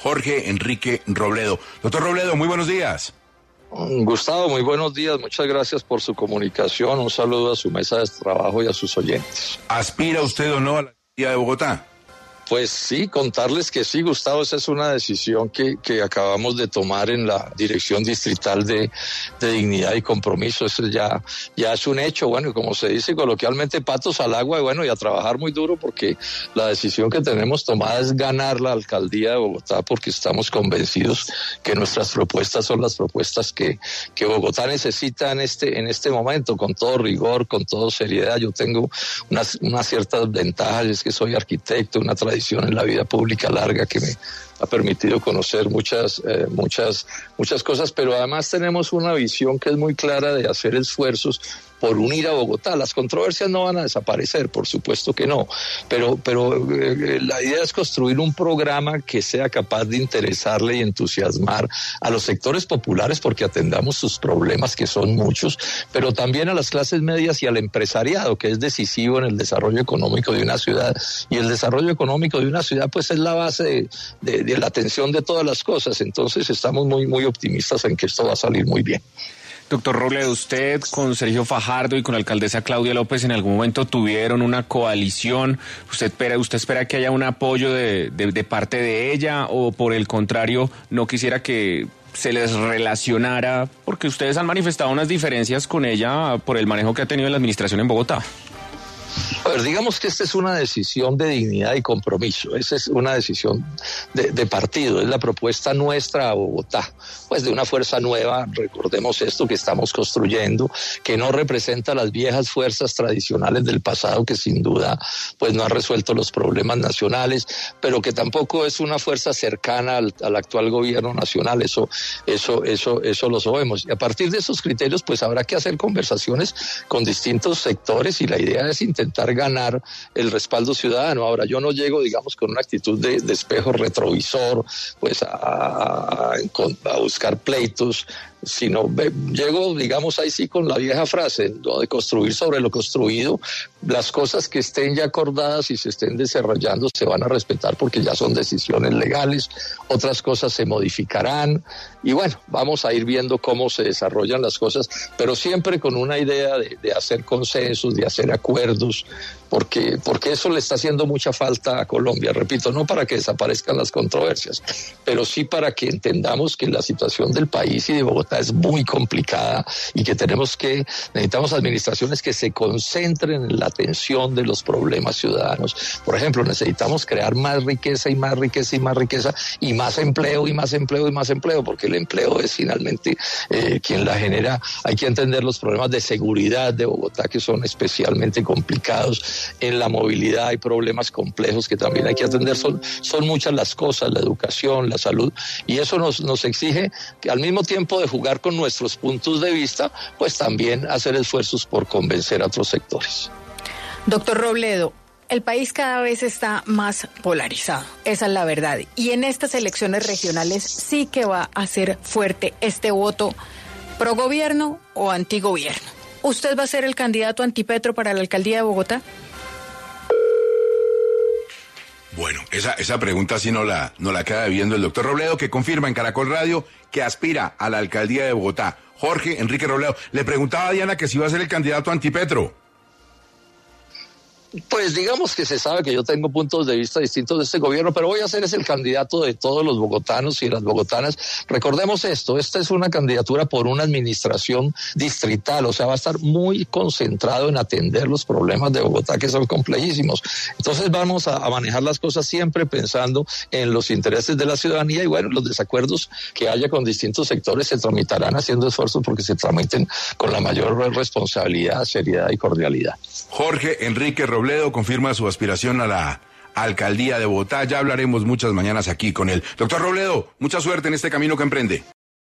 Jorge Enrique Robledo. Doctor Robledo, muy buenos días. Gustavo, muy buenos días, muchas gracias por su comunicación, un saludo a su mesa de trabajo y a sus oyentes. ¿Aspira usted o no a la alcaldía de Bogotá? Pues sí, contarles que sí, Gustavo, esa es una decisión que acabamos de tomar en la Dirección Distrital de Dignidad y Compromiso. Eso ya es un hecho, bueno, y como se dice coloquialmente, patos al agua, y bueno, y a trabajar muy duro, porque la decisión que tenemos tomada es ganar la alcaldía de Bogotá, porque estamos convencidos que nuestras propuestas son las propuestas que Bogotá necesita en este momento, con todo rigor, con toda seriedad. Yo tengo unas ciertas ventajas, es que soy arquitecto, una tradición en la vida pública larga que me ha permitido conocer muchas cosas, pero además tenemos una visión que es muy clara de hacer esfuerzos por unir a Bogotá. Las controversias no van a desaparecer, por supuesto que no, pero la idea es construir un programa que sea capaz de interesarle y entusiasmar a los sectores populares, porque atendamos sus problemas, que son muchos, pero también a las clases medias y al empresariado, que es decisivo en el desarrollo económico de una ciudad, y el desarrollo económico de una ciudad pues es la base de la atención de todas las cosas. Entonces estamos muy optimistas en que esto va a salir muy bien. Doctor Robledo, usted con Sergio Fajardo y con la alcaldesa Claudia López en algún momento tuvieron una coalición. ¿Usted espera que haya un apoyo de parte de ella, o por el contrario no quisiera que se les relacionara, porque ustedes han manifestado unas diferencias con ella por el manejo que ha tenido en la administración en Bogotá? A ver, digamos que esta es una decisión de dignidad y compromiso, esa es una decisión de partido, es la propuesta nuestra a Bogotá, pues de una fuerza nueva, recordemos esto que estamos construyendo, que no representa las viejas fuerzas tradicionales del pasado, que sin duda pues no han resuelto los problemas nacionales, pero que tampoco es una fuerza cercana al actual gobierno nacional, eso lo sabemos. Y a partir de esos criterios pues habrá que hacer conversaciones con distintos sectores, y la idea es intentar ganar el respaldo ciudadano. Ahora, yo no llego, digamos, con una actitud de espejo retrovisor, pues a buscar pleitos, sino llego, digamos, ahí sí con la vieja frase, ¿no?, de construir sobre lo construido. Las cosas que estén ya acordadas y se estén desarrollando se van a respetar, porque ya son decisiones legales, otras cosas se modificarán, y bueno, vamos a ir viendo cómo se desarrollan las cosas, pero siempre con una idea de hacer consensos, de hacer acuerdos, porque eso le está haciendo mucha falta a Colombia, repito, no para que desaparezcan las controversias, pero sí para que entendamos que la situación del país y de Bogotá es muy complicada, y que necesitamos administraciones que se concentren en la atención de los problemas ciudadanos. Por ejemplo, necesitamos crear más riqueza y más riqueza y más riqueza, y más empleo y más empleo y más empleo, porque el empleo es finalmente quien la genera. Hay que entender los problemas de seguridad de Bogotá, que son especialmente complicados. En la movilidad hay problemas complejos que también hay que atender. Son muchas las cosas, la educación, la salud, y eso nos exige que, al mismo tiempo de jugar con nuestros puntos de vista, pues también hacer esfuerzos por convencer a otros sectores. Doctor Robledo, el país cada vez está más polarizado, esa es la verdad, y en estas elecciones regionales sí que va a ser fuerte este voto pro gobierno o antigobierno. ¿Usted va a ser el candidato antipetro para la alcaldía de Bogotá? Bueno, esa pregunta sí no la queda viendo el doctor Robledo, que confirma en Caracol Radio que aspira a la alcaldía de Bogotá. Jorge Enrique Robledo. Le preguntaba a Diana que si iba a ser el candidato antipetro. Pues digamos que se sabe que yo tengo puntos de vista distintos de este gobierno, pero voy a ser el candidato de todos los bogotanos y las bogotanas. Recordemos esta es una candidatura por una administración distrital, o sea, va a estar muy concentrado en atender los problemas de Bogotá, que son complejísimos. Entonces vamos a manejar las cosas siempre pensando en los intereses de la ciudadanía, y bueno, los desacuerdos que haya con distintos sectores se tramitarán haciendo esfuerzos porque se tramiten con la mayor responsabilidad, seriedad y cordialidad. Jorge Enrique Robledo confirma su aspiración a la alcaldía de Bogotá. Ya hablaremos muchas mañanas aquí con él. Doctor Robledo, mucha suerte en este camino que emprende.